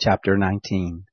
Chapter 19.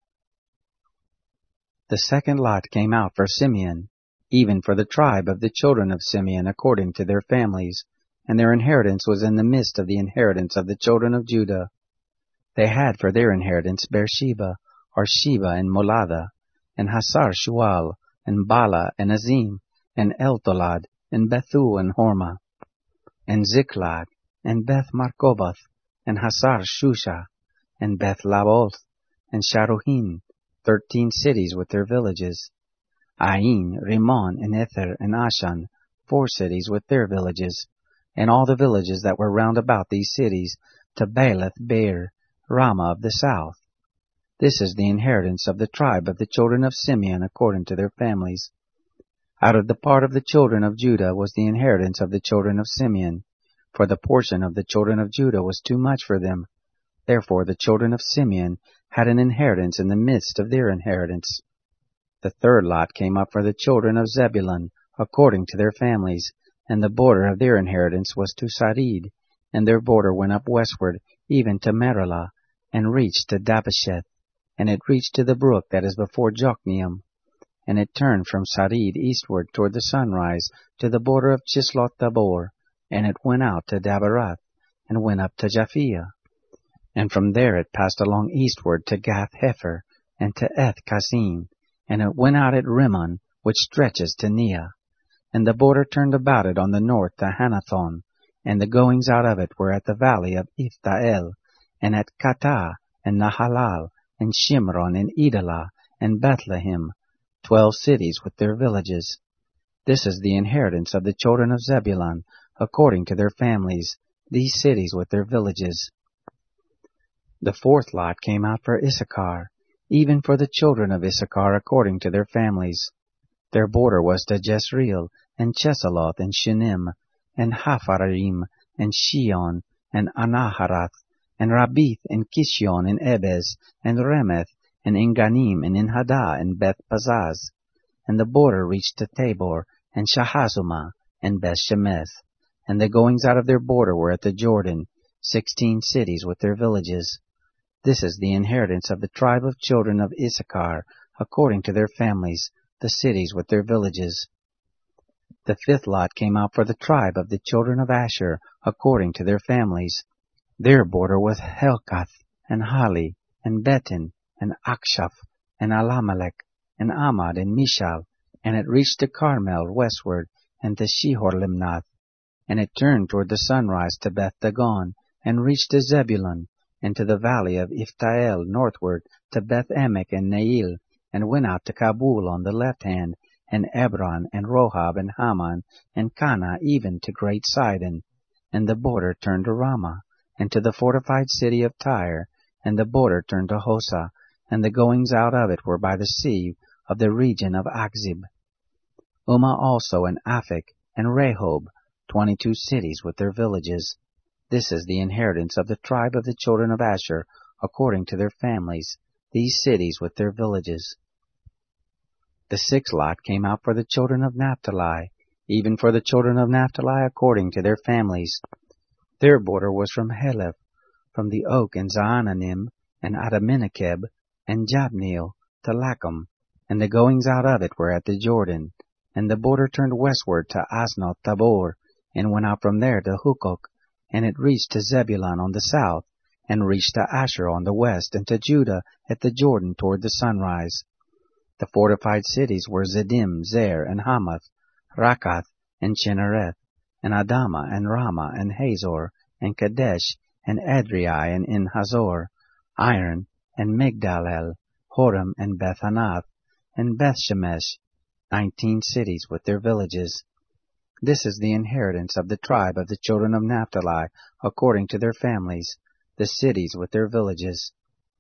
The second lot came out for Simeon, even for the tribe of the children of Simeon according to their families, and their inheritance was in the midst of the inheritance of the children of Judah. They had for their inheritance Beersheba, or Sheba, and Molada, and Hasar Shual, and Bala, and Azim, and Eltolad, and Bethu, and Hormah, and Ziklag, and Beth Markoboth, and Hasar Shusha, and Beth Laboth, and Sharuhin, 13 cities with their villages. Ain, Rimmon, and Ether, and Ashan, 4 cities with their villages, and all the villages that were round about these cities, to Baalath Beer, Ramah of the south. This is the inheritance of the tribe of the children of Simeon according to their families. Out of the part of the children of Judah was the inheritance of the children of Simeon, for the portion of the children of Judah was too much for them. Therefore the children of Simeon had an inheritance in the midst of their inheritance. The third lot came up for the children of Zebulun, according to their families, and the border of their inheritance was to Sarid, and their border went up westward, even to Merilah, and reached to Dabbesheth, and it reached to the brook that is before Jokneam, and it turned from Sarid eastward toward the sunrise to the border of Chisloth-Tabor, and it went out to Daberath, and went up to Japhia. And from there it passed along eastward to Gath-Hepher, and to Eth-Kassin, and it went out at Rimmon, which stretches to Neah. And the border turned about it on the north to Hanathon, and the goings out of it were at the valley of Iftael, and at Katah, and Nahalal, and Shimron, and Edalah, and Bethlehem, 12 cities with their villages. This is the inheritance of the children of Zebulun, according to their families, these cities with their villages. The fourth lot came out for Issachar, even for the children of Issachar according to their families. Their border was to Jezreel, and Chesalloth, and Shunem, and Hapharaim, and Shion, and Anaharath, and Rabith, and Kishion, and Ebez, and Remeth, and Enganim, and Enhadah, and Beth Pazaz. And the border reached to Tabor, and Shahazumah, and Beth Shemeth. And the goings out of their border were at the Jordan, 16 cities with their villages. This is the inheritance of the tribe of children of Issachar, according to their families, the cities with their villages. The fifth lot came out for the tribe of the children of Asher, according to their families. Their border was Helkath, and Hali, and Betin, and Akshaph, and Alamelech, and Amad, and Mishal, and it reached to Carmel westward, and to Shihor-Limnath, and it turned toward the sunrise to Beth Dagon, and reached to Zebulun, and to the valley of Iftael northward, to Beth Emek and Nail, and went out to Kabul on the left hand, and Ebron, and Rohab, and Haman, and Cana, even to great Sidon. And the border turned to Ramah, and to the fortified city of Tyre, and the border turned to Hosa, and the goings out of it were by the sea of the region of Achzib. Ummah also, and Aphek, and Rehob, 22 cities with their villages. This is the inheritance of the tribe of the children of Asher, according to their families, these cities with their villages. The sixth lot came out for the children of Naphtali, even for the children of Naphtali according to their families. Their border was from Heleph, from the oak in Zaananim, and Adaminekeb, and Jabneel, to Lacham, and the goings out of it were at the Jordan. And the border turned westward to Asnoth Tabor, and went out from there to Hukok, and it reached to Zebulun on the south, and reached to Asher on the west, and to Judah at the Jordan toward the sunrise. The fortified cities were Ziddim, Zer, and Hamath, Rakath, and Chinnereth, and Adamah, and Ramah, and Hazor, and Kadesh, and Adriai, and En-Hazor, Iron, and Migdal-el, Horem, and Beth-Anath, and Beth-Shemesh, 19 cities with their villages. This is the inheritance of the tribe of the children of Naphtali, according to their families, the cities with their villages.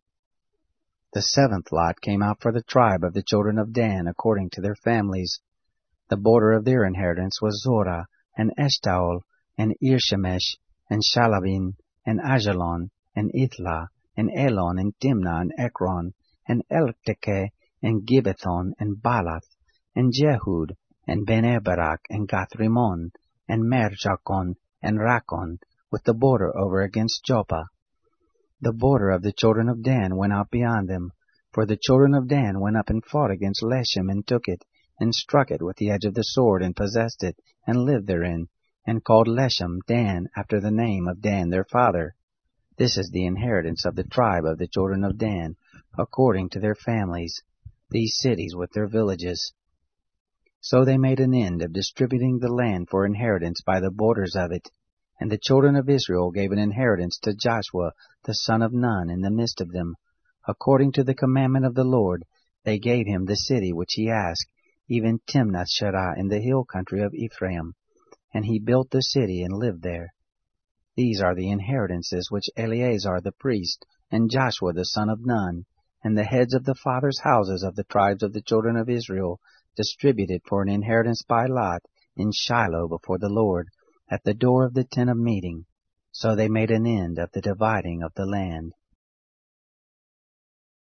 The seventh lot came out for the tribe of the children of Dan, according to their families. The border of their inheritance was Zorah, and Eshtaol, and Irshemesh, and Shalabin, and Ajalon, and Ithla, and Elon, and Timnah, and Ekron, and Eltekeh, and Gibbethon, and Baalath, and Jehud, and Ben-Eberak, and Gath-Rimmon, and Merjakon, and Rakon, with the border over against Joppa. The border of the children of Dan went out beyond them, for the children of Dan went up and fought against Leshem, and took it, and struck it with the edge of the sword, and possessed it, and lived therein, and called Leshem Dan, after the name of Dan their father. This is the inheritance of the tribe of the children of Dan, according to their families, these cities with their villages. So they made an end of distributing the land for inheritance by the borders of it. And the children of Israel gave an inheritance to Joshua the son of Nun in the midst of them. According to the commandment of the Lord, they gave him the city which he asked, even Timnath-Serah in the hill country of Ephraim. And he built the city and lived there. These are the inheritances which Eleazar the priest, and Joshua the son of Nun, and the heads of the fathers' houses of the tribes of the children of Israel, distributed for an inheritance by lot in Shiloh before the Lord, at the door of the tent of meeting. So they made an end of the dividing of the land.